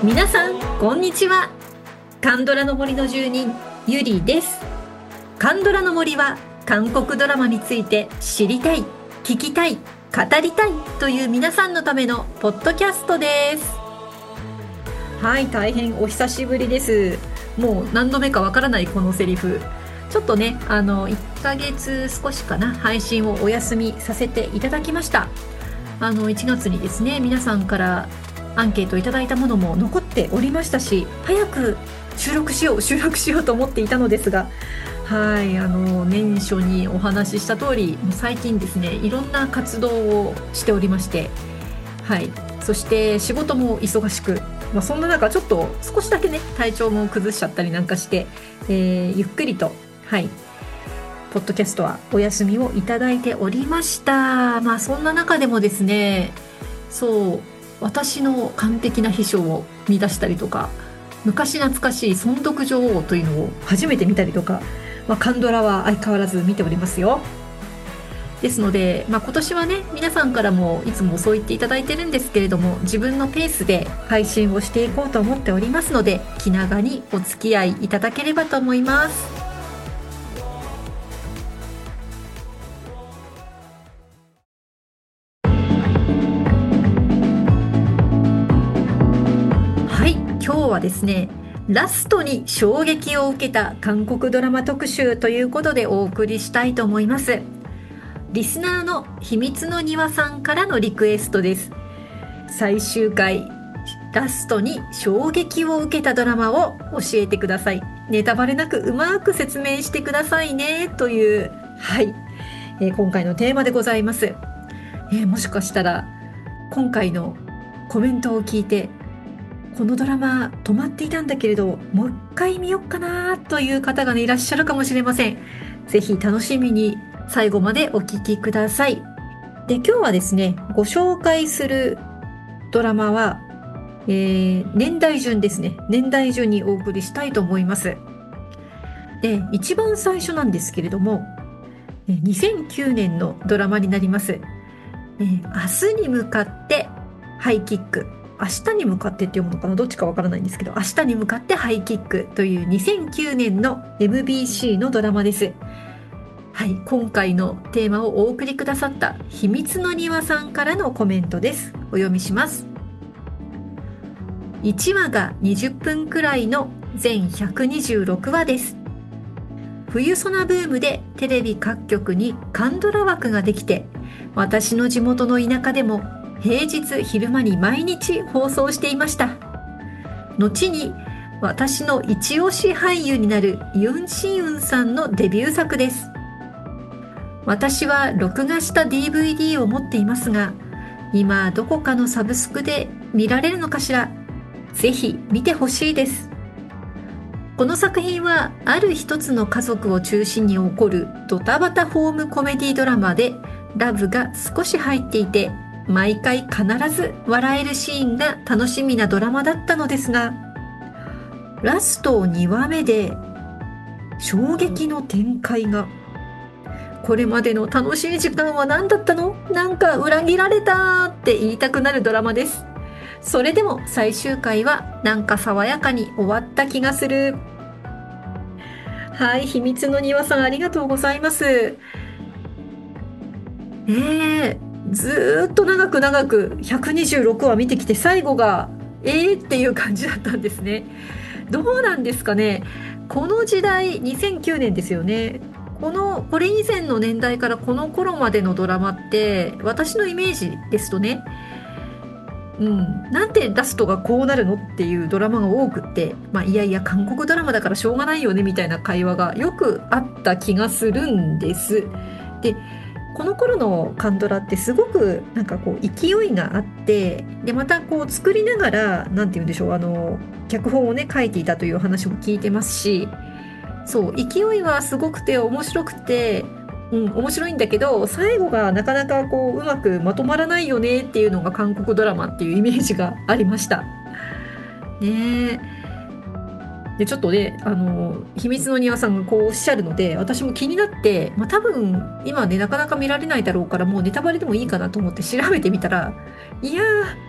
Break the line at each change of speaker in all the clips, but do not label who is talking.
皆さんこんにちは。カンドラの森の住人ゆりです。カンドラの森は韓国ドラマについて知りたい、聞きたい、語りたいという皆さんのためのポッドキャストです。はい、大変お久しぶりです。もう何度目かわからないこのセリフ、ちょっとね1ヶ月少しかな、配信をお休みさせていただきました。1月にですね、皆さんからアンケートいただいたものも残っておりましたし、早く収録しようと思っていたのですが、はい、年初にお話しした通り、最近ですね、いろんな活動をしておりまして、はい、そして仕事も忙しく、そんな中ちょっと少しだけね、体調も崩しちゃったりなんかして、ゆっくりと、はい、ポッドキャストはお休みをいただいておりました。そんな中でもですね、そう、私の完璧な秘書を見出したりとか、昔懐かしい尊読女王というのを初めて見たりとか、カンドラは相変わらず見ておりますよ。ですので、今年はね、皆さんからもいつもそう言っていただいてるんですけれども、自分のペースで配信をしていこうと思っておりますので、気長にお付き合いいただければと思います。今日はですね、ラストに衝撃を受けた韓国ドラマ特集ということでお送りしたいと思います。リスナーの秘密の庭さんからのリクエストです。最終回ラストに衝撃を受けたドラマを教えてください。ネタバレなくうまく説明してくださいねという、はい、今回のテーマでございます。もしかしたら今回のコメントを聞いて、このドラマ止まっていたんだけれどもう一回見よっかなという方がね、いらっしゃるかもしれません。ぜひ楽しみに最後までお聞きください。で、今日はですね、ご紹介するドラマは、年代順ですね。年代順にお送りしたいと思います。で、一番最初なんですけれども、2009年のドラマになります。明日に向かってハイキック、明日に向かってって読むのかな、どっちかわからないんですけど、明日に向かってハイキックという2009年の MBC のドラマです。はい、今回のテーマをお送りくださった秘密の庭さんからのコメントです。お読みします。1話が20分くらいの全126話です。冬ソナブームでテレビ各局にカンドラ枠ができて、私の地元の田舎でも平日昼間に毎日放送していました。後に私の一押し俳優になるユン・シウンさんのデビュー作です。私は録画した DVD を持っていますが、今どこかのサブスクで見られるのかしら。ぜひ見てほしいです。この作品はある一つの家族を中心に起こるドタバタホームコメディドラマで、ラブが少し入っていて、毎回必ず笑えるシーンが楽しみなドラマだったのですが、ラスト2話目で衝撃の展開が。これまでの楽しい時間は何だったの？なんか裏切られたって言いたくなるドラマです。それでも最終回はなんか爽やかに終わった気がする。はい、秘密の庭さん、ありがとうございます。ずーっと長く126話見てきて、最後がっていう感じだったんですね。どうなんですかね。この時代2009年ですよね。これ以前の年代からこの頃までのドラマって、私のイメージですとね、なんでラストがこうなるのっていうドラマが多くって、いやいや韓国ドラマだからしょうがないよねみたいな会話がよくあった気がするんです。で、この頃のカンドラってすごくなんかこう勢いがあって、でまたこう作りながら、なんて言うんでしょう、脚本をね書いていたという話も聞いてますし、そう勢いはすごくて面白くて、面白いんだけど、最後がなかなかこううまくまとまらないよねっていうのが韓国ドラマっていうイメージがありましたね。でちょっとね、秘密の庭さんがこうおっしゃるので、私も気になって、多分今ねなかなか見られないだろうから、もうネタバレでもいいかなと思って調べてみたら、いや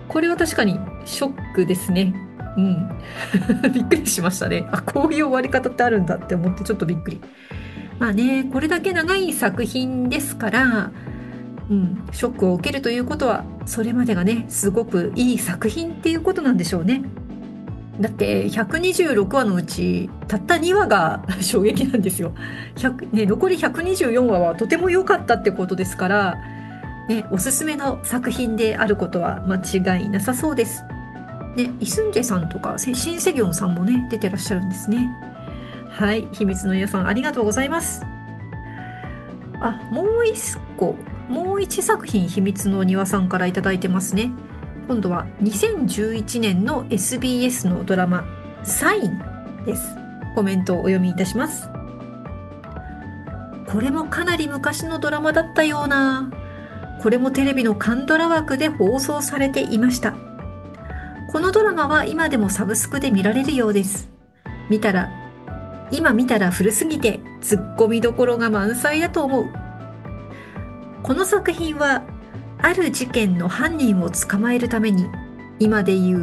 これは確かにショックですね。うん。びっくりしましたね。あ、こういう終わり方ってあるんだって思ってちょっとびっくり。まあね、これだけ長い作品ですから、うん、ショックを受けるということは、それまでがね、すごくいい作品っていうことなんでしょうね。だって126話のうちたった2話が衝撃なんですよ。ね、残り124話はとても良かったってことですから、ね、おすすめの作品であることは間違いなさそうです。ね、イスンジェさんとかシン・セギョンさんもね出てらっしゃるんですね。はい、秘密の皆さんありがとうございます。あ、もう一作品秘密の庭さんからいただいてますね。今度は2011年の SBS のドラマサインです。コメントをお読みいたします。これもかなり昔のドラマだったような。これもテレビのカンドラ枠で放送されていました。このドラマは今でもサブスクで見られるようです。今見たら古すぎてツッコミどころが満載だと思う。この作品はある事件の犯人を捕まえるために今でいう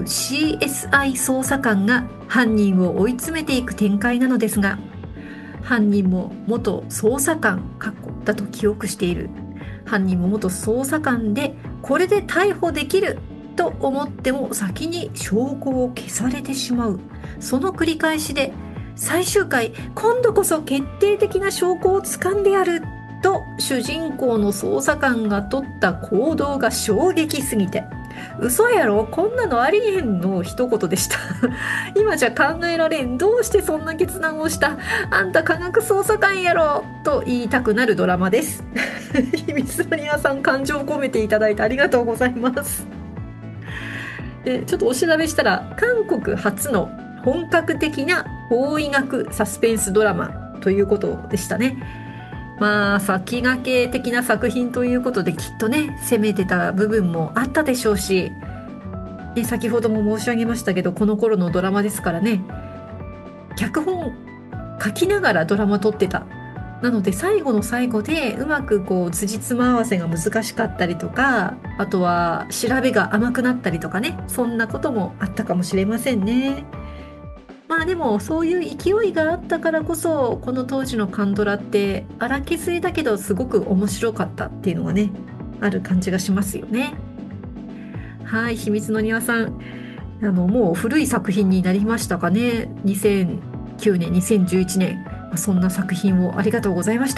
CSI 捜査官が犯人を追い詰めていく展開なのですが、犯人も元捜査官だと記憶している。犯人も元捜査官でこれで逮捕できると思っても先に証拠を消されてしまう。その繰り返しで最終回、今度こそ決定的な証拠を掴んでやると主人公の捜査官が取った行動が衝撃すぎて、嘘やろこんなのありえんの一言でした。今じゃ考えられん。どうしてそんな決断をした。あんた科学捜査官やろと言いたくなるドラマです。秘密の庭さん、感情を込めていただいてありがとうございます。でちょっとお調べしたら、韓国初の本格的な法医学サスペンスドラマということでしたね。まあ先駆け的な作品ということで、きっとね攻めてた部分もあったでしょうし、ね、先ほども申し上げましたけど、この頃のドラマですからね、脚本書きながらドラマ撮ってた。なので最後の最後でうまくこう辻褄合わせが難しかったりとか、あとは調べが甘くなったりとかね、そんなこともあったかもしれませんね。まあでもそういう勢いがあったからこそ、この当時のカンドラって荒削りだけどすごく面白かったっていうのがね、ある感じがしますよね。はい、秘密の庭さん、もう古い作品になりましたかね。2009年、2011年、そんな作品をありがとうございました。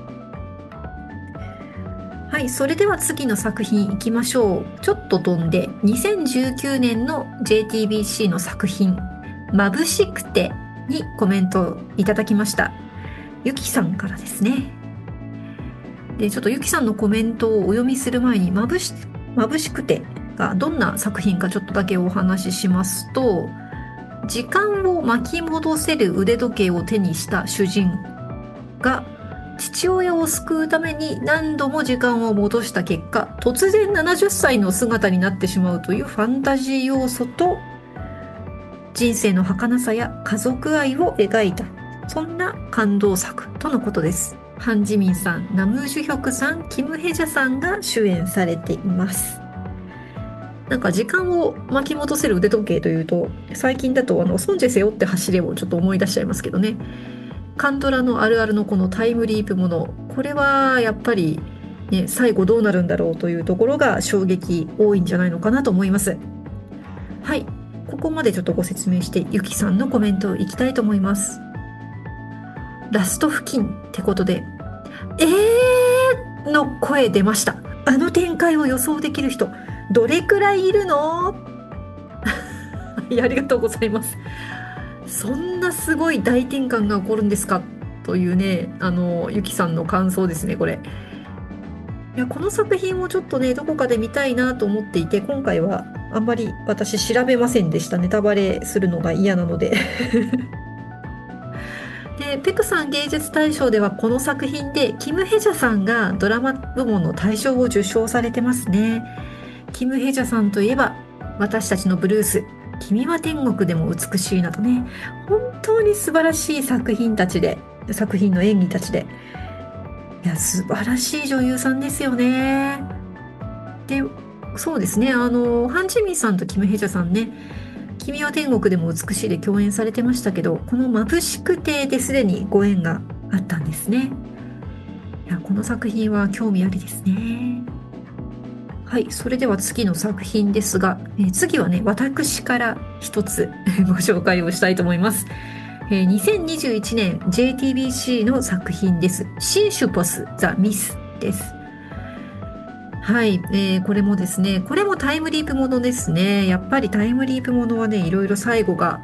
はい、それでは次の作品いきましょう。ちょっと飛んで、2019年の JTBC の作品、眩しくてにコメントをいただきました。ゆきさんからですね。で、ちょっとゆきさんのコメントをお読みする前に、眩しくてがどんな作品かちょっとだけお話ししますと、時間を巻き戻せる腕時計を手にした主人が父親を救うために何度も時間を戻した結果、突然70歳の姿になってしまうというファンタジー要素と、人生の儚さや家族愛を描いた、そんな感動作とのことです。ハン・ジミンさん、ナム・ジュヒョクさん、キム・ヘジャさんが主演されています。なんか時間を巻き戻せる腕時計というと、最近だとソンジェ背負って走れをちょっと思い出しちゃいますけどね。カンドラのあるあるのこのタイムリープもの、これはやっぱり、ね、最後どうなるんだろうというところが衝撃多いんじゃないのかなと思います。はい、ここまでちょっとご説明してゆきさんのコメントをいきたいと思います。ラスト付近ってことで、の声出ました。あの展開を予想できる人どれくらいいるの？いや、ありがとうございます。そんなすごい大転換が起こるんですかというね、ゆきさんの感想ですね、これ。いや、この作品をちょっとね、どこかで見たいなと思っていて、今回はあんまり私調べませんでした。ネタバレするのが嫌なので。で、ペクさん芸術大賞ではこの作品でキム・ヘジャさんがドラマ部門の大賞を受賞されてますね。キム・ヘジャさんといえば、私たちのブルース、君は天国でも美しいなどね、本当に素晴らしい作品の演技たちで、いや、素晴らしい女優さんですよね。で、 そうですね。ハン・ジミンさんとキム・ヘジャさんね、君は天国でも美しいで共演されてましたけど、この眩しくてですでにご縁があったんですね。いや、この作品は興味ありですね。はい、それでは次の作品ですが、次はね、私から一つご紹介をしたいと思います。2021年 JTBC の作品です。シーシュポス・ザ・ミスです。はい、これもですね、これもタイムリープものですね。やっぱりタイムリープものはね、いろいろ最後が、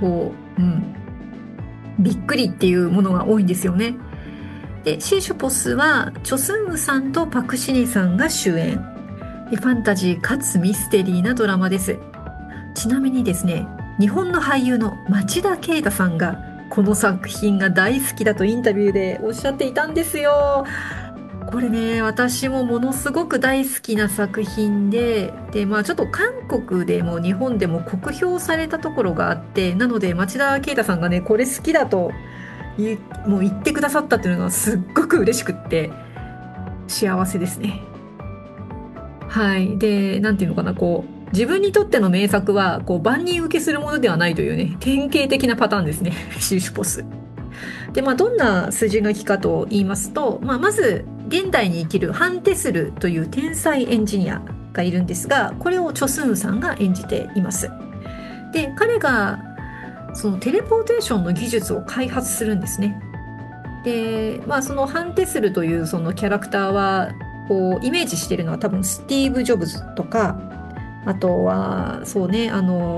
びっくりっていうものが多いんですよね。で、シーシュポスは、チョスンウさんとパクシネさんが主演。ファンタジーかつミステリーなドラマです。ちなみにですね、日本の俳優の町田啓太さんが、この作品が大好きだとインタビューでおっしゃっていたんですよ。これね、私もものすごく大好きな作品で、まあちょっと韓国でも日本でも酷評されたところがあって、なので町田啓太さんがね、これ好きだともう言ってくださったっていうのがすっごく嬉しくって、幸せですね。はい。で、なんていうのかな、自分にとっての名作は、万人受けするものではないというね、典型的なパターンですね。シーシュポス。で、まあ、どんな筋書きかと言いますと、まあ、まず、現代に生きるハン・テスルという天才エンジニアがいるんですが、これをチョスンウさんが演じています。で、彼が、そのテレポーテーションの技術を開発するんですね。で、まあ、そのハン・テスルというそのキャラクターは、イメージしているのは多分スティーブ・ジョブズとか、あとは、そうね、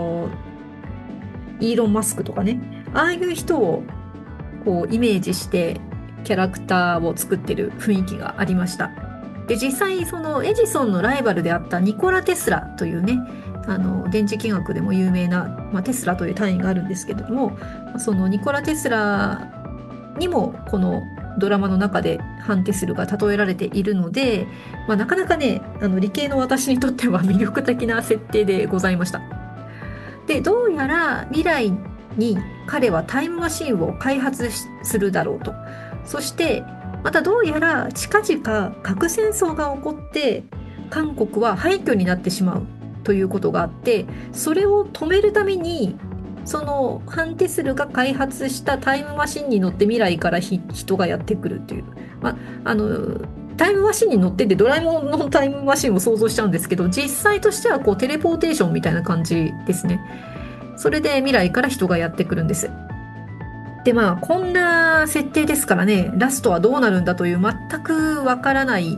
イーロン・マスクとかね、ああいう人をイメージしてキャラクターを作ってる雰囲気がありました。で、実際そのエジソンのライバルであったニコラ・テスラというね、電磁気学でも有名な、まあ、テスラという単位があるんですけれども、そのニコラ・テスラにもこのドラマの中でハン・テスルが例えられているので、まあ、なかなかね、理系の私にとっては魅力的な設定でございました。で、どうやら未来に彼はタイムマシンを開発するだろうと。そして、またどうやら近々核戦争が起こって韓国は廃墟になってしまうということがあって、それを止めるためにそのハン・テスルが開発したタイムマシンに乗って未来から人がやってくるという、まあ、タイムマシンに乗っててドラえもんのタイムマシンを想像しちゃうんですけど、実際としてはテレポーテーションみたいな感じですね。それで未来から人がやってくるんです。で、まあこんな設定ですからね、ラストはどうなるんだという全くわからない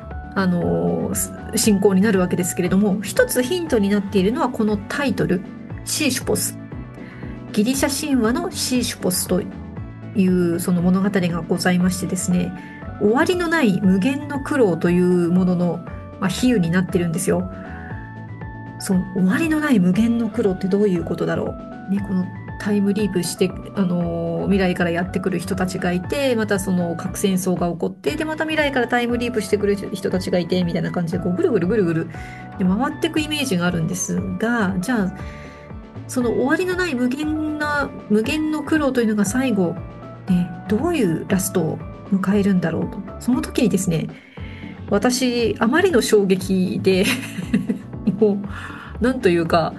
進行になるわけですけれども、一つヒントになっているのはこのタイトル、シーシュポス。ギリシャ神話のシーシュポスというその物語がございましてですね、終わりのない無限の苦労というものの、まあ、比喩になってるんですよ。その終わりのない無限の苦労ってどういうことだろう。ね、このタイムリープして、未来からやってくる人たちがいて、またその核戦争が起こって、で、また未来からタイムリープしてくる人たちがいて、みたいな感じで、ぐるぐるぐるぐるで回っていくイメージがあるんですが、じゃあ、その終わりのない無限の苦労というのが最後、ね、どういうラストを迎えるんだろうと。その時にですね、私、あまりの衝撃でもう、なんというか、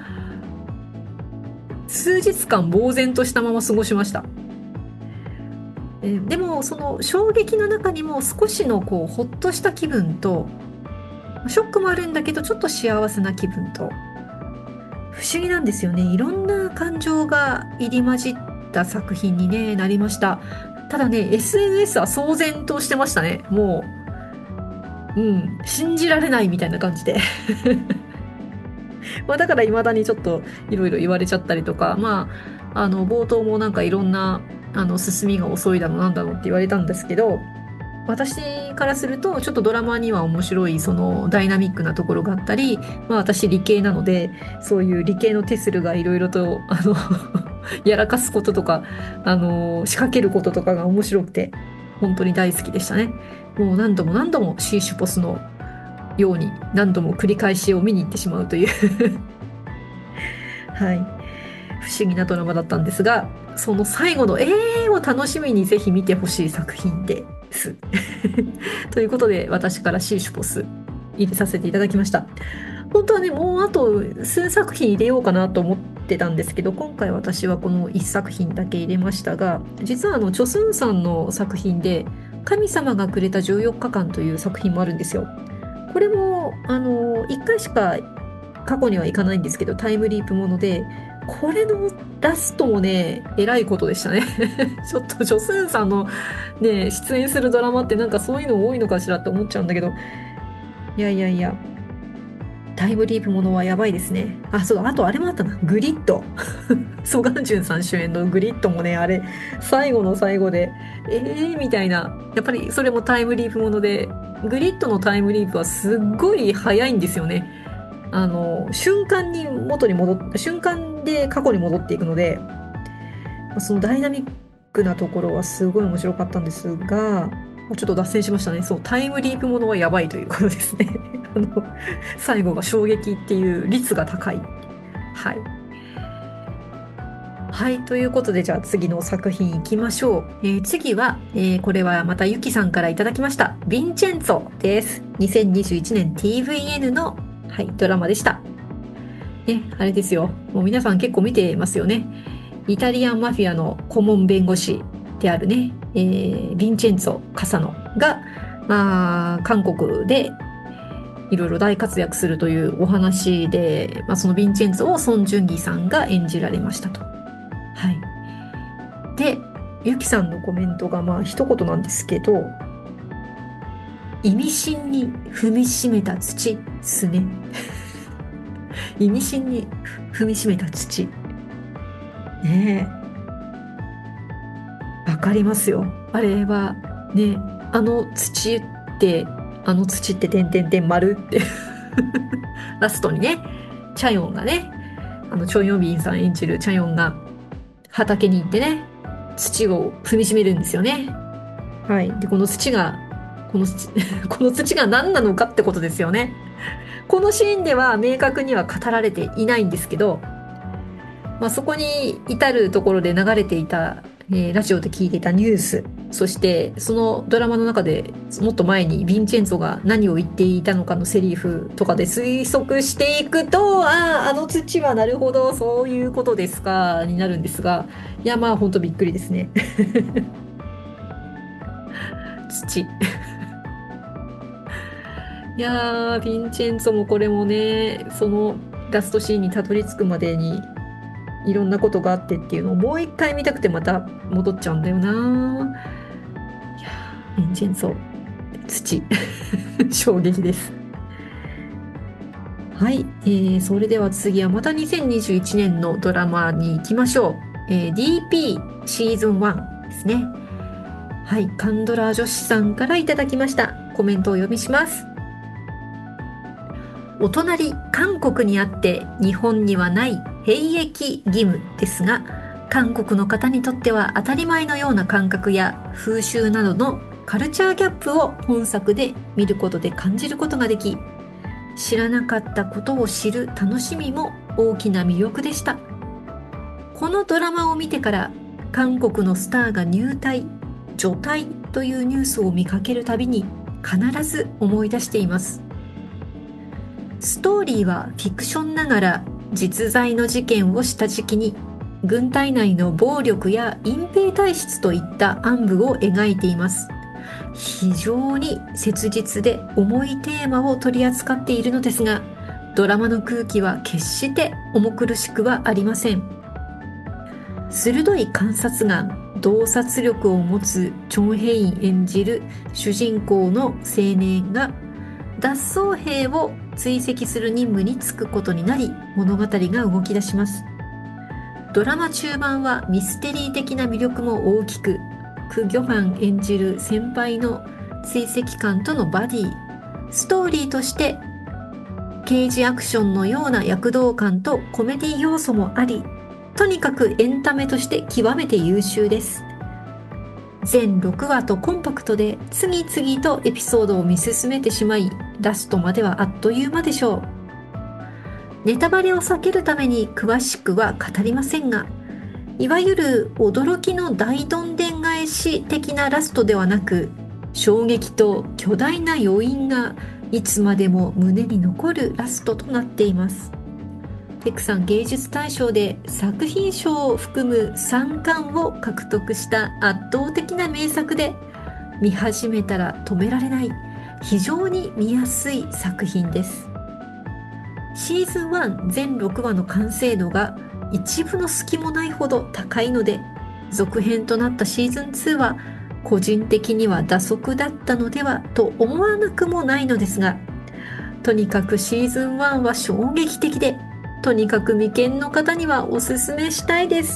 数日間呆然としたまま過ごしました。でも、その衝撃の中にも少しのほっとした気分と、ショックもあるんだけど、ちょっと幸せな気分と、不思議なんですよね。いろんな感情が入り混じった作品に、ね、なりました。ただね、SNS は騒然としてましたね。もう、信じられないみたいな感じで。まあだから未だにちょっといろいろ言われちゃったりとか、まあ、冒頭もなんかいろんな、進みが遅いだのなんだのって言われたんですけど、私からするとちょっとドラマには面白いそのダイナミックなところがあったり、まあ私理系なので、そういう理系のテスルがいろいろと、やらかすこととか、仕掛けることとかが面白くて、本当に大好きでしたね。もう何度も何度もシーシュポスのように何度も繰り返しを見に行ってしまうというはい。不思議なドラマだったんですが、その最後のを楽しみにぜひ見てほしい作品です。ということで、私からシーシュポス入れさせていただきました。 本当はね、もうあと数作品入れようかなと思ってたんですけど、今回私はこの1作品だけ入れましたが、実はチョスンさんの作品で、神様がくれた14日間という作品もあるんですよ。これも、1回しか過去には行かないんですけど、タイムリープもので、これのラストもね、えらいことでしたね。ちょっと、ジョスンさんのね、出演するドラマってなんかそういうの多いのかしらって思っちゃうんだけど、いやいやいや、タイムリープものはやばいですね。あ、そうだ、あとあれもあったな。グリッド。ソガンジュンさん主演のグリッドもね、あれ、最後の最後で、みたいな。やっぱりそれもタイムリープもので、グリッドのタイムリープはすっごい早いんですよね。瞬間に元に戻っ、瞬間で過去に戻っていくので、そのダイナミックなところはすごい面白かったんですが、ちょっと脱線しましたね。そう、タイムリープものはやばいということですね。最後が衝撃っていう率が高い。はい。はい。ということで、じゃあ次の作品行きましょう。次は、これはまたゆきさんからいただきました。ヴィンチェンツォです。2021年 TVN の、はい、ドラマでした。ね、あれですよ。もう皆さん結構見てますよね。イタリアンマフィアの顧問弁護士であるね、ヴィンチェンツォ・カサノが、韓国でいろいろ大活躍するというお話で、そのヴィンチェンツォをソン・ジュンギさんが演じられましたと。はい。で、ユキさんのコメントが一言なんですけど、意味深に踏みしめた土すね。意味深に踏みしめた土。ねえ。わかりますよ。あれは、ね、土って点々点丸ってラストにね、チャヨンがね、チョンヨビンさん演じるチャヨンが畑に行ってね、土を踏みしめるんですよね。はい。で、この土が何なのかってことですよね。このシーンでは明確には語られていないんですけど、そこに至るところで流れていた、ラジオで聞いていたニュース、そしてそのドラマの中でもっと前にヴィンチェンツォが何を言っていたのかのセリフとかで推測していくと、あの土はなるほどそういうことですかになるんですが、いやほんとびっくりですね。土。いやヴィンチェンツォもこれもね、そのラストシーンにたどり着くまでにいろんなことがあってっていうのをもう一回見たくてまた戻っちゃうんだよな。いやヴィンチェンツォ、土。衝撃です。はい、それでは次はまた2021年のドラマに行きましょう。DP シーズン1ですね。はい、カンドラ女子さんからいただきました。コメントをお読みします。お隣韓国にあって日本にはない兵役義務ですが、韓国の方にとっては当たり前のような感覚や風習などのカルチャーギャップを本作で見ることで感じることができ、知らなかったことを知る楽しみも大きな魅力でした。このドラマを見てから韓国のスターが入隊、除隊というニュースを見かけるたびに必ず思い出しています。ストーリーはフィクションながら実在の事件をした時期に軍隊内の暴力や隠蔽体質といった暗部を描いています。非常に切実で重いテーマを取り扱っているのですが、ドラマの空気は決して重苦しくはありません。鋭い観察眼、洞察力を持つチョン・ヘイン演じる主人公の青年が脱走兵を追跡する任務に就くことになり、物語が動き出します。ドラマ中盤はミステリー的な魅力も大きく、ク・ギョファン演じる先輩の追跡官とのバディ、ストーリーとして刑事アクションのような躍動感とコメディ要素もあり、とにかくエンタメとして極めて優秀です。全6話とコンパクトで次々とエピソードを見進めてしまい、ラストまではあっという間でしょう。ネタバレを避けるために詳しくは語りませんが、いわゆる驚きの大どんでん返し的なラストではなく、衝撃と巨大な余韻がいつまでも胸に残るラストとなっています。ペクさん芸術大賞で作品賞を含む3冠を獲得した圧倒的な名作で、見始めたら止められない非常に見やすい作品です。シーズン1全6話の完成度が一部の隙もないほど高いので、続編となったシーズン2は個人的には打足だったのではと思わなくもないのですが、とにかくシーズン1は衝撃的で、とにかく未見の方にはおすすめしたいです。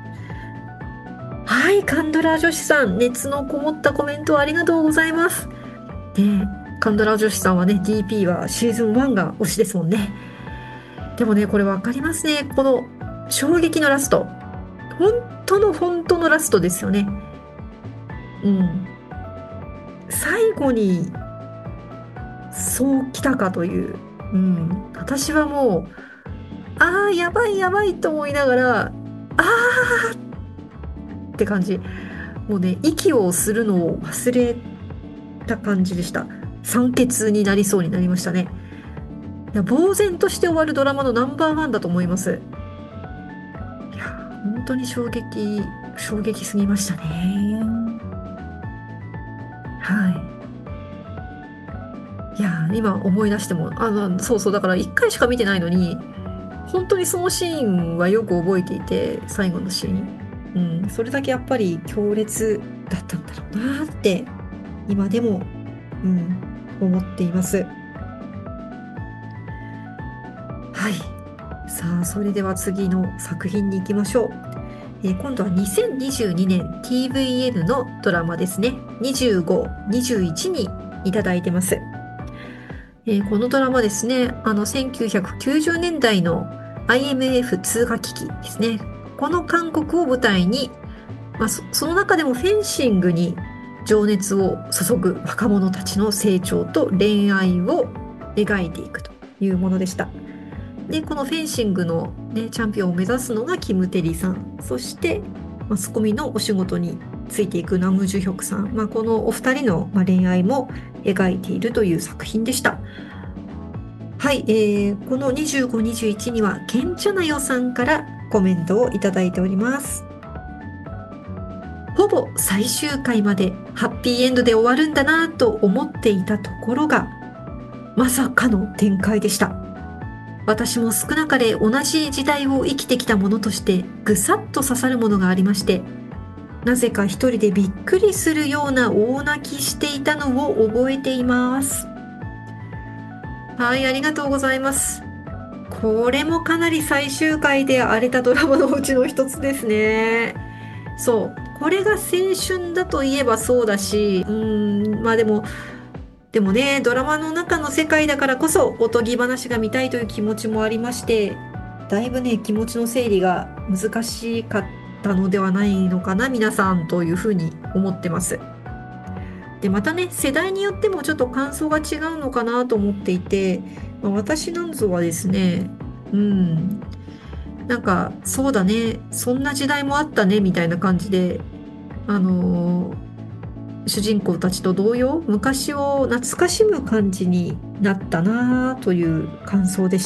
はい、カンドラ女子さん、熱のこもったコメントありがとうございます。カンドラ女子さんはね、DP はシーズン1が推しですもんね。でもね、これわかりますね。この衝撃のラスト。本当のラストですよね。最後に、そう来たかという。私はもう、やばいやばいと思いながら、って感じ。もうね、息をするのを忘れた感じでした。酸欠になりそうになりましたね。いや、呆然として終わるドラマのナンバーワンだと思います。いや、本当に衝撃すぎましたね。いや、今思い出しても、そうだから1回しか見てないのに、本当にそのシーンはよく覚えていて、最後のシーン。それだけやっぱり強烈だったんだろうなって、今でも、思っています。はい。さあ、それでは次の作品に行きましょう。今度は2022年 TVN のドラマですね。25、21にいただいてます。このドラマですね、1990年代の IMF 通貨危機ですね。この韓国を舞台に、その中でもフェンシングに情熱を注ぐ若者たちの成長と恋愛を描いていくというものでした。で、このフェンシングの、チャンピオンを目指すのがキム・テリさん、そしてマスコミのお仕事についていくナム・ジュヒョクさん、このお二人の恋愛も描いているという作品でした。はい、この25、21にはケンチャナヨさんからコメントをいただいております。ほぼ最終回までハッピーエンドで終わるんだなと思っていたところが、まさかの展開でした。私も少なかれ同じ時代を生きてきたものとしてぐさっと刺さるものがありまして、なぜか一人でびっくりするような大泣きしていたのを覚えています。はい、ありがとうございます。これもかなり最終回で荒れたドラマのうちの一つですね。そう、これが青春だといえばそうだし、でもね、ドラマの中の世界だからこそおとぎ話が見たいという気持ちもありまして、だいぶね、気持ちの整理が難しかったのではないのかな、皆さんというふうに思ってます。で、またね、世代によってもちょっと感想が違うのかなと思っていて、私なんぞはですね、なんか、そうだね、そんな時代もあったね、みたいな感じで、主人公たちと同様、昔を懐かしむ感じになったなという感想でした。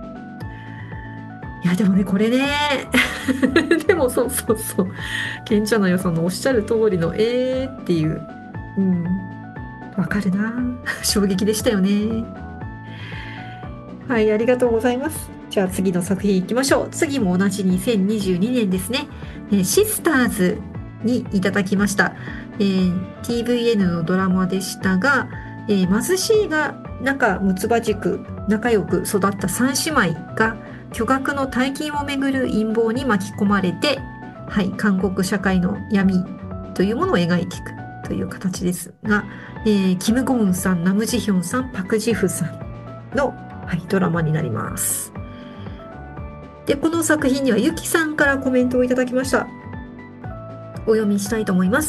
いや、でもね、これね、でもそう、ケンチャナヨさんのおっしゃる通りの、っていう、わかるな。衝撃でしたよね。はい、ありがとうございます。じゃあ次の作品行きましょう。次も同じ2022年ですね。シスターズにいただきました。TVN のドラマでしたが、貧しいが仲睦葉塾仲良く育った三姉妹が巨額の大金をめぐる陰謀に巻き込まれて、韓国社会の闇というものを描いていくという形ですが、キム・ゴウンさん、ナム・ジヒョンさん、パク・ジフさんの、ドラマになります。で、この作品にはユキさんからコメントをいただきました。お読みしたいと思います。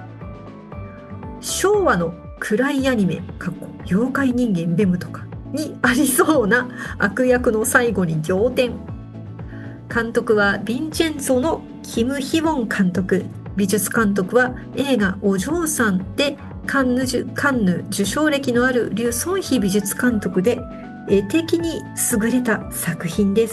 昭和の暗いアニメ、妖怪人間ベムとかにありそうな悪役の最後に仰天。監督はヴィンチェンツォのキム・ヒウォン監督。美術監督は映画お嬢さんでカンヌ受賞歴のあるリュ・ソンヒ美術監督で、絵的に優れた作品です。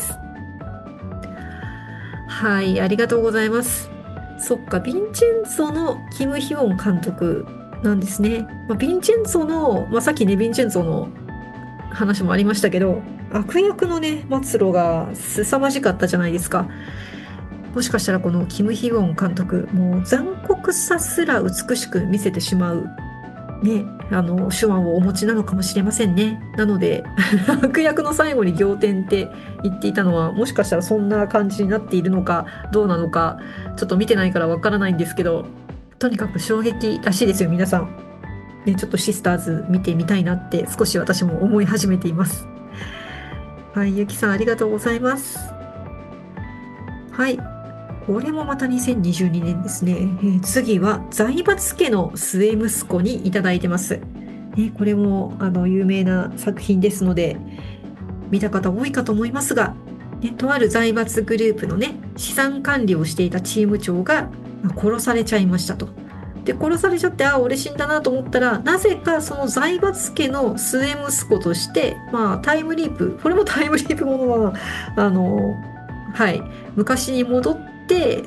はい、ありがとうございます。そっか、ヴィンチェンツォのキム・ヒウォン監督なんですね。ヴィンチェンツォの、さっきね、ヴィンチェンツォの話もありましたけど、悪役のね、末路が凄まじかったじゃないですか。もしかしたらこのキム・ヒウォン監督、もう残酷さすら美しく見せてしまう、ね、手腕をお持ちなのかもしれませんね。なので、悪役の最後に仰天って言っていたのは、もしかしたらそんな感じになっているのか、どうなのか、ちょっと見てないからわからないんですけど、とにかく衝撃らしいですよ、皆さん。ね、ちょっとシスターズ見てみたいなって少し私も思い始めています。はい、ゆきさんありがとうございます。はい。これもまた2022年ですね。次は財閥家の末息子にいただいてます。これも有名な作品ですので、見た方多いかと思いますが、とある財閥グループのね、資産管理をしていたチーム長が殺されちゃいましたと。で、殺されちゃって、俺死んだなと思ったら、なぜかその財閥家の末息子として、タイムリープ、これもタイムリープものは、はい、昔に戻って、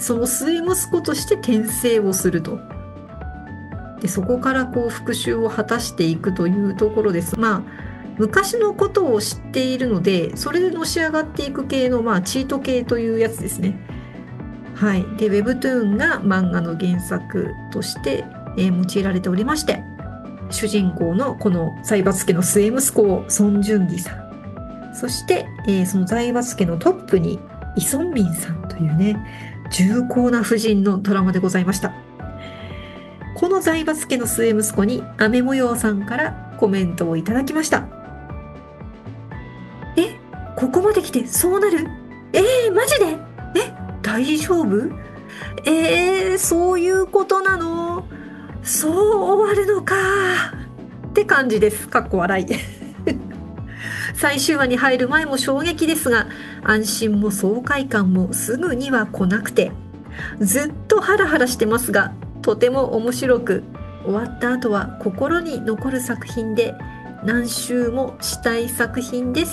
その末息子として転生をすると。で、そこから復讐を果たしていくというところです。昔のことを知っているので、それでのし上がっていく系の、チート系というやつですね。はい。で、Webtoon が漫画の原作として、用いられておりまして、主人公のこの財閥家の末息子をソン・ジュンギさん。そして、その財閥家のトップにイ・ソンミンさんというね、重厚な夫人のドラマでございました。この財閥家の末息子に雨模様さんからコメントをいただきました。ここまで来てそうなる？マジで？大丈夫？そういうことなの？そう終わるのかって感じです。かっこ笑い。最終話に入る前も衝撃ですが、安心も爽快感もすぐには来なくて、ずっとハラハラしてますが、とても面白く、終わった後は心に残る作品で、何周もしたい作品です。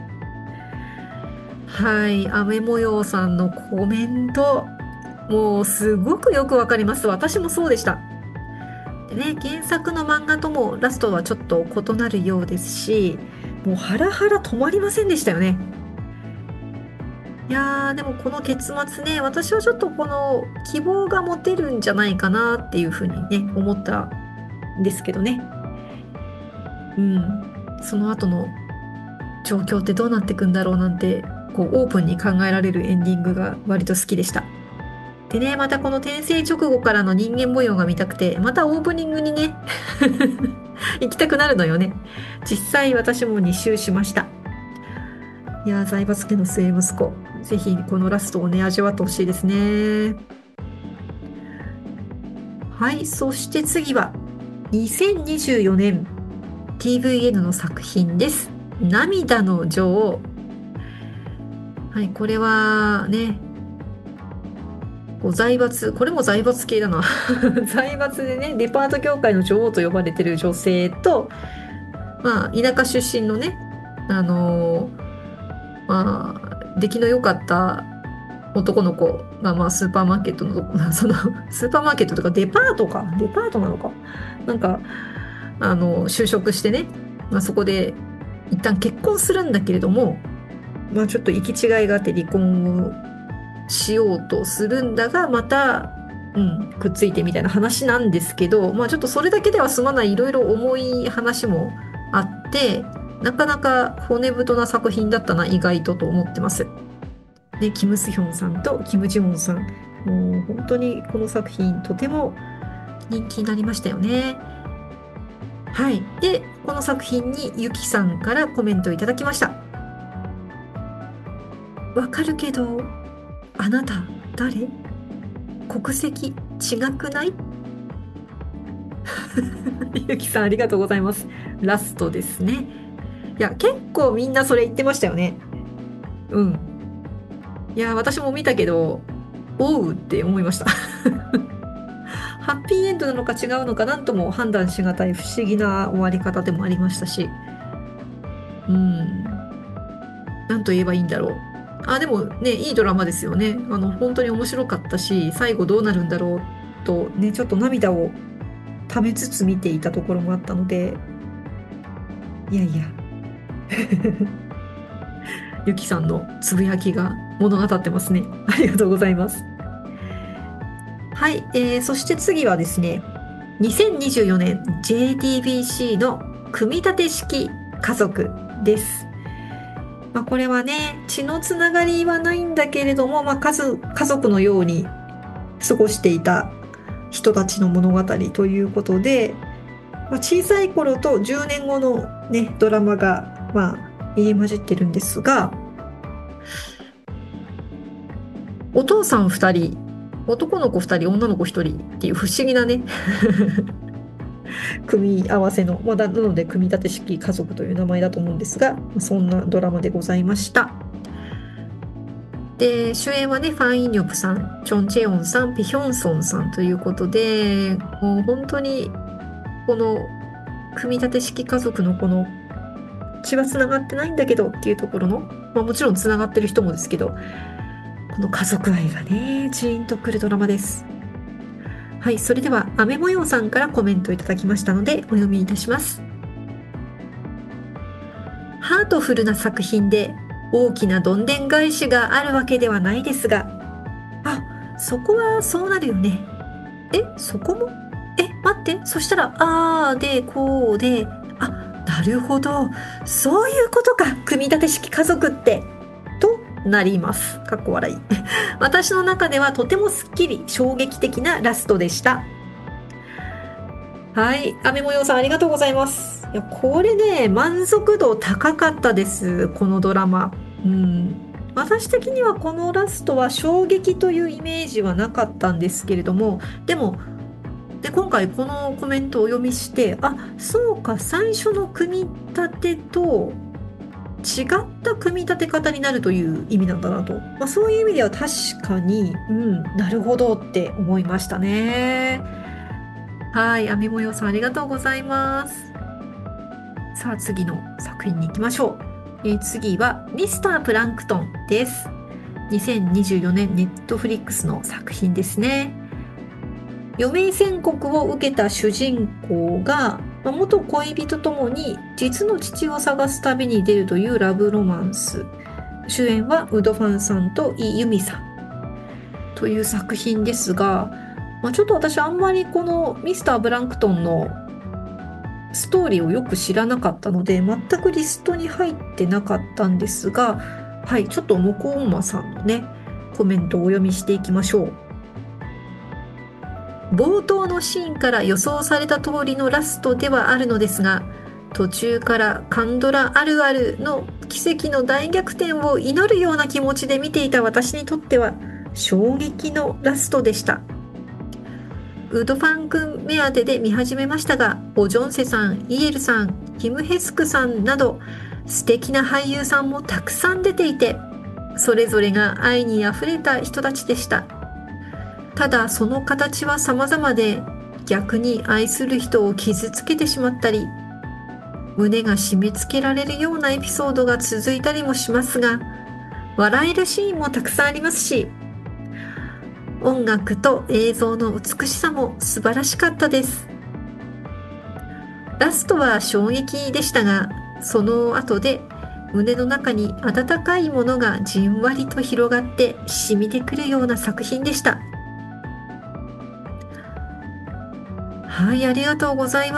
はい、雨模様さんのコメント、もうすごくよくわかります。私もそうでした。でね、原作の漫画ともラストはちょっと異なるようですし、もうハラハラ止まりませんでしたよね。いやー、でもこの結末ね、私はちょっとこの希望が持てるんじゃないかなっていうふうにね、思ったんですけどね。その後の状況ってどうなっていくんだろうなんて、オープンに考えられるエンディングが割と好きでした。でね、またこの転生直後からの人間模様が見たくて、またオープニングにね、行きたくなるのよね。実際私も2周しました。いやー、財閥家の末息子、ぜひこのラストをね、味わってほしいですね。はい、そして次は、2024年 TVN の作品です。涙の女王。はい、これはね、財閥、これも財閥系だな。財閥でね、デパート業界の女王と呼ばれてる女性と、田舎出身のね、出来の良かった男の子が、スーパーマーケットの、その、スーパーマーケットとかデパートなのか。なんか、就職してね、そこで一旦結婚するんだけれども、ちょっと行き違いがあって離婚をしようとするんだが、また、くっついてみたいな話なんですけど、ちょっとそれだけでは済まないいろいろ重い話もあって、なかなか骨太な作品だったな、意外とと思ってます。で、キム・スヒョンさんとキム・ジウォンさん、もう本当にこの作品とても人気になりましたよね。はい。で、この作品にゆきさんからコメントをいただきました。わかるけど、あなた誰？国籍違くない？ゆきさんありがとうございます。ラストですね。いや、結構みんなそれ言ってましたよね。いや、私も見たけど、おうって思いました。 ハッピーエンドなのか違うのかなんとも判断しがたい不思議な終わり方でもありましたし、なんと言えばいいんだろう。でもね、いいドラマですよね。本当に面白かったし、最後どうなるんだろうとね、ちょっと涙をためつつ見ていたところもあったので、いやいや、ゆきさんのつぶやきが物語ってますね。ありがとうございます。はい、そして次はですね、2024年 JTBC の組み立て式家族です。これはね、血のつながりはないんだけれども、家族のように過ごしていた人たちの物語ということで、小さい頃と10年後のね、ドラマが、入り混じってるんですが、お父さん2人、男の子2人、女の子1人っていう不思議なね、組み合わせの、なので組み立て式家族という名前だと思うんですが、そんなドラマでございました。で、主演はね、ファン・イニョプさん、チョン・チェヨンさん、ペ・ヒョンソンさんということで、もう本当にこの組み立て式家族のこの血はつながってないんだけどっていうところの、もちろんつながってる人もですけど、この家族愛がね、ジーンとくるドラマです。はい、それでは雨模様さんからコメントいただきましたのでお読みいたします。ハートフルな作品で大きなどんでん返しがあるわけではないですが、そこはそうなるよね。そこも待って、そしたらでこうで、なるほど、そういうことか、組み立て式家族ってとなります。かっこ笑い。私の中ではとてもすっきり衝撃的なラストでした。はい、雨模様さんありがとうございます。いや、これね、満足度高かったです、このドラマ。私的にはこのラストは衝撃というイメージはなかったんですけれども、でも今回このコメントをお読みして、そうか、最初の組み立てと違った組み立て方になるという意味なんだなと、そういう意味では確かに、なるほどって思いましたね。はい、雨模様さんありがとうございます。さあ、次の作品に行きましょう。次はミスタープランクトンです。2024年ネットフリックスの作品ですね。余命宣告を受けた主人公が元恋人ともに実の父を探す旅に出るというラブロマンス。主演はウドファンさんとイ・ユミさんという作品ですが、ちょっと私あんまりこのミスタープランクトンのストーリーをよく知らなかったので全くリストに入ってなかったんですが、はい、ちょっとモコウンマさんのねコメントをお読みしていきましょう。冒頭のシーンから予想された通りのラストではあるのですが、途中からカンドラあるあるの奇跡の大逆転を祈るような気持ちで見ていた私にとっては衝撃のラストでした。ウドファン君目当てで見始めましたが、オジョンセさん、イエルさん、キム・ヘスクさんなど素敵な俳優さんもたくさん出ていて、それぞれが愛にあふれた人たちでした。ただその形は様々で、逆に愛する人を傷つけてしまったり、胸が締め付けられるようなエピソードが続いたりもしますが、笑えるシーンもたくさんありますし、音楽と映像の美しさも素晴らしかったです。ラストは衝撃でしたが、その後で胸の中に温かいものがじんわりと広がって染みてくるような作品でした。はい、ありがとうございます。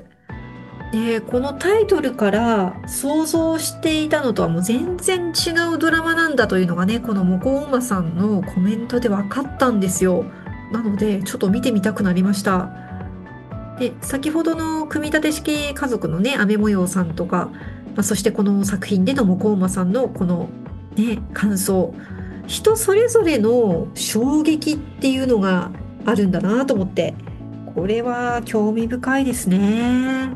このタイトルから想像していたのとはもう全然違うドラマなんだというのがね、このモコウンマさんのコメントで分かったんですよ。なのでちょっと見てみたくなりました。で、先ほどの組み立て式家族のね、雨模様さんとか、そしてこの作品でのモコウンマさんのこのね、感想、人それぞれの衝撃っていうのがあるんだなと思って、これは興味深いですね。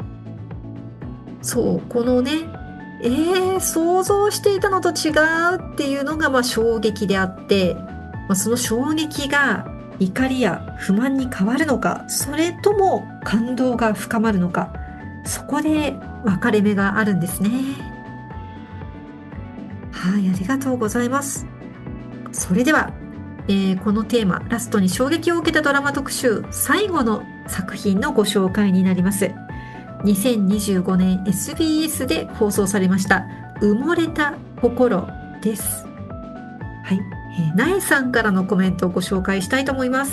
そう、このね、想像していたのと違うっていうのが衝撃であって、その衝撃が怒りや不満に変わるのか、それとも感動が深まるのか、そこで分かれ目があるんですね。はい、ありがとうございます。それでは、このテーマ、ラストに衝撃を受けたドラマ特集、最後の作品のご紹介になります。2025年 SBS で放送されました埋もれた心です。はい、なえさんからのコメントをご紹介したいと思います。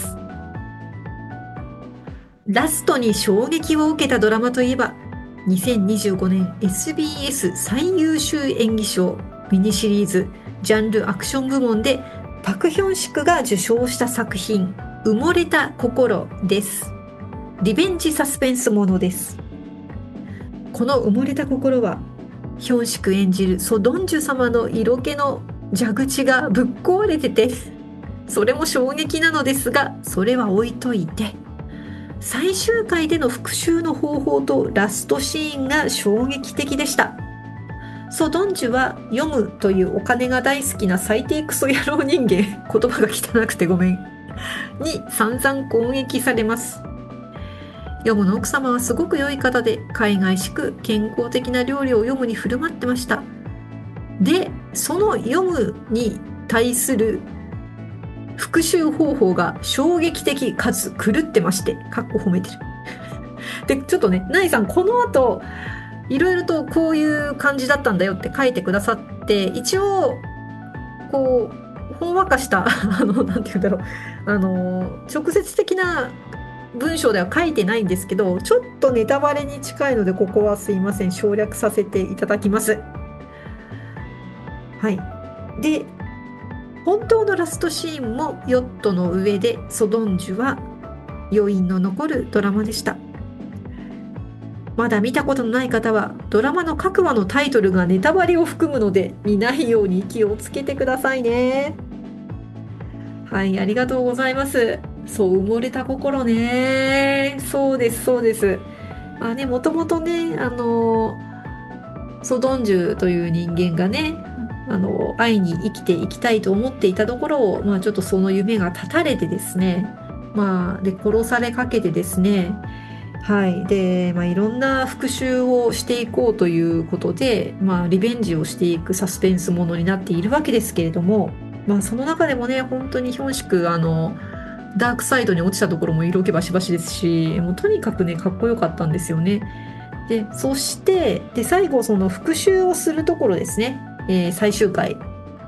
ラストに衝撃を受けたドラマといえば、2025年 SBS 最優秀演技賞ミニシリーズジャンルアクション部門でパク・ヒョンシクが受賞した作品、埋もれた心です。リベンジサスペンスものです。この埋もれた心は、ヒョンシク演じるソ・ドンジュ様の色気の蛇口がぶっ壊れてて、それも衝撃なのですが、それは置いといて、最終回での復讐の方法とラストシーンが衝撃的でした。ソ・ドンジュは読むというお金が大好きな最低クソ野郎人間、言葉が汚くてごめん、に散々攻撃されます。ヨムの奥様はすごく良い方で、海外しく健康的な料理をヨムに振る舞ってました。で、そのヨムに対する復讐方法が衝撃的かつ狂ってまして、かっこ褒めてる。で、ちょっとね、ナイさん、この後、いろいろとこういう感じだったんだよって書いてくださって、一応、こう、ほんわかした、なんて言うんだろう、直接的な文章では書いてないんですけど、ちょっとネタバレに近いので、ここはすいません、省略させていただきます。はい。で、本当のラストシーンもヨットの上でソ・ドンジュは余韻の残るドラマでした。まだ見たことのない方は、ドラマの各話のタイトルがネタバレを含むので、見ないように気をつけてくださいね。はい、ありがとうございます。そう、埋もれた心ね。そうです、そうです。もともとね、ソ・ドンジュという人間がね、会いに生きていきたいと思っていたところを、ちょっとその夢が絶たれてですね、で、殺されかけてですね、はい。で、いろんな復讐をしていこうということで、リベンジをしていくサスペンスものになっているわけですけれども、その中でもね、本当にヒョンシク、ダークサイドに落ちたところも色気バシバシですし、もうとにかくね、かっこよかったんですよね。で、そして、最後、その復讐をするところですね。最終回。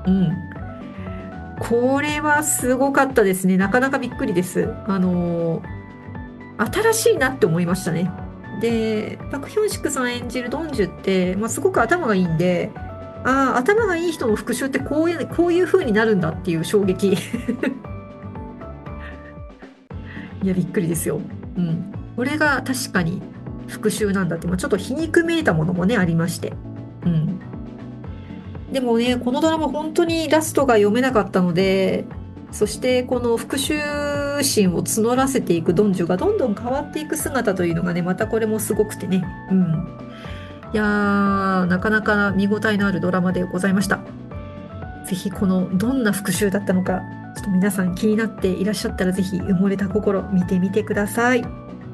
これはすごかったですね。なかなかびっくりです。新しいなって思いましたね。で、パク・ヒョンシクさん演じるドンジュって、すごく頭がいいんで、頭がいい人の復讐ってこういう風になるんだっていう衝撃。いや、びっくりですよ。これが確かに復讐なんだって、ちょっと皮肉めいたものもね、ありまして。でもね、このドラマ本当にラストが読めなかったので、そしてこの復讐心を募らせていくドンジュがどんどん変わっていく姿というのがね、またこれもすごくてね。いやー、なかなか見応えのあるドラマでございました。ぜひこのどんな復讐だったのか、ちょっと皆さん気になっていらっしゃったら、ぜひ埋もれた心見てみてください。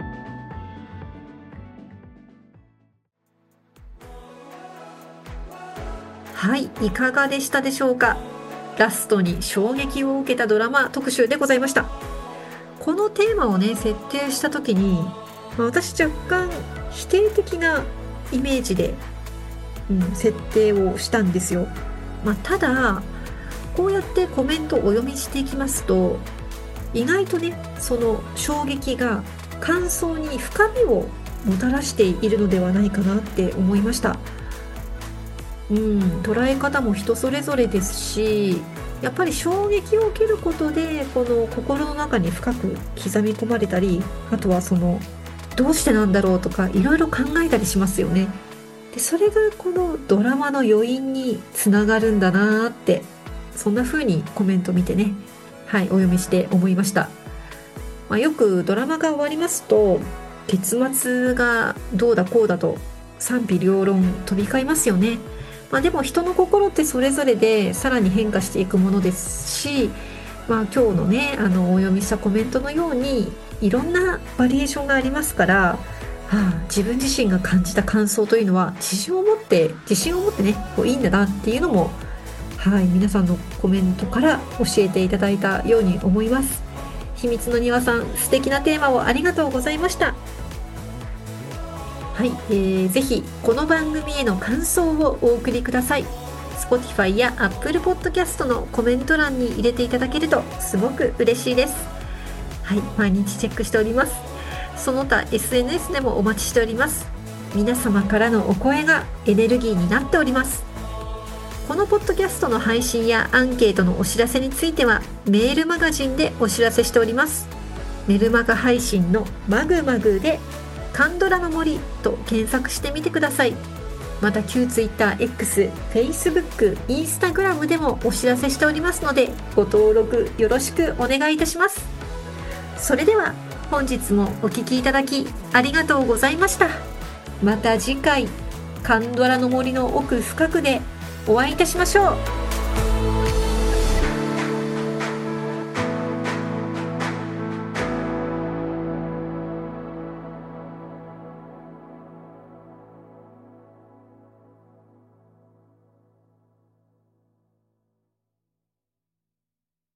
はい、いかがでしたでしょうか。ラストに衝撃を受けたドラマ特集でございました。このテーマをね、設定した時に、私若干否定的なイメージで、設定をしたんですよ。ただ、こうやってコメントをお読みしていきますと、意外とね、その衝撃が感想に深みをもたらしているのではないかなって思いました。捉え方も人それぞれですし、やっぱり衝撃を受けることでこの心の中に深く刻み込まれたり、あとはそのどうしてなんだろうとかいろいろ考えたりしますよね。で、それがこのドラマの余韻につながるんだなーって、そんな風にコメント見てね、お読みして思いました。よくドラマが終わりますと結末がどうだこうだと賛否両論飛び交いますよね。でも人の心ってそれぞれでさらに変化していくものですし、 今日のねお読みしたコメントのようにいろんなバリエーションがありますから、自分自身が感じた感想というのは自信を持ってねいいんだなっていうのも、皆さんのコメントから教えていただいたように思います。秘密の庭さん、素敵なテーマをありがとうございました。ぜひこの番組への感想をお送りください。Spotify や Apple Podcast のコメント欄に入れていただけるとすごく嬉しいです。毎日チェックしております。その他 SNS でもお待ちしております。皆様からのお声がエネルギーになっております。このポッドキャストの配信やアンケートのお知らせについてはメールマガジンでお知らせしております。メルマガ配信のマグマグでカンドラの森と検索してみてください。また旧 Twitter、X、Facebook、Instagram でもお知らせしておりますのでご登録よろしくお願いいたします。それでは本日もお聞きいただきありがとうございました。また次回カンドラの森の奥深くでお会いいたしましょう。